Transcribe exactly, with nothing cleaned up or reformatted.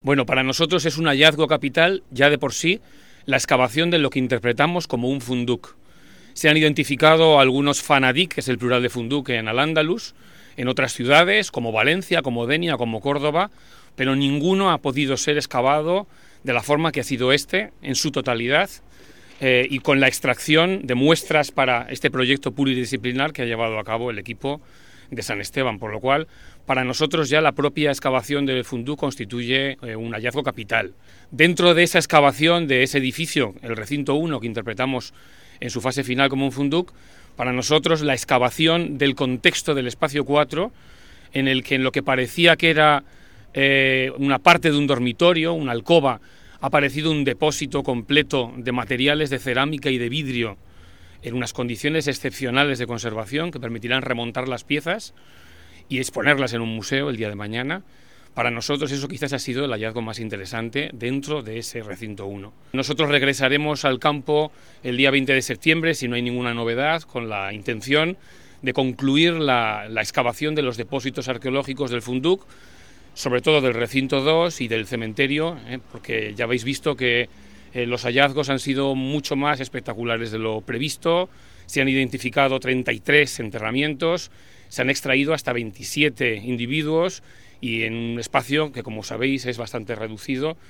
Bueno, para nosotros es un hallazgo capital, ya de por sí, la excavación de lo que interpretamos como un funduk. Se han identificado algunos fanadik, que es el plural de funduk, en Al-Ándalus, en otras ciudades, como Valencia, como Denia, como Córdoba, pero ninguno ha podido ser excavado de la forma que ha sido este, en su totalidad, eh, y con la extracción de muestras para este proyecto pluridisciplinar que ha llevado a cabo el equipo de San Esteban, por lo cual para nosotros ya la propia excavación del funduk constituye eh, un hallazgo capital. Dentro de esa excavación de ese edificio, el recinto uno, que interpretamos en su fase final como un funduk, para nosotros la excavación del contexto del espacio cuatro, en el que en lo que parecía que era eh, una parte de un dormitorio, una alcoba, ha aparecido un depósito completo de materiales de cerámica y de vidrio en unas condiciones excepcionales de conservación que permitirán remontar las piezas y exponerlas en un museo el día de mañana. Para nosotros eso quizás ha sido el hallazgo más interesante dentro de ese recinto uno. Nosotros regresaremos al campo el día veinte de septiembre, si no hay ninguna novedad, con la intención de concluir la, la excavación de los depósitos arqueológicos del funduk, sobre todo del recinto dos y del cementerio, ¿eh? porque ya habéis visto que Eh, los hallazgos han sido mucho más espectaculares de lo previsto. Se han identificado treinta y tres enterramientos, se han extraído hasta veintisiete individuos y en un espacio que, como sabéis, es bastante reducido.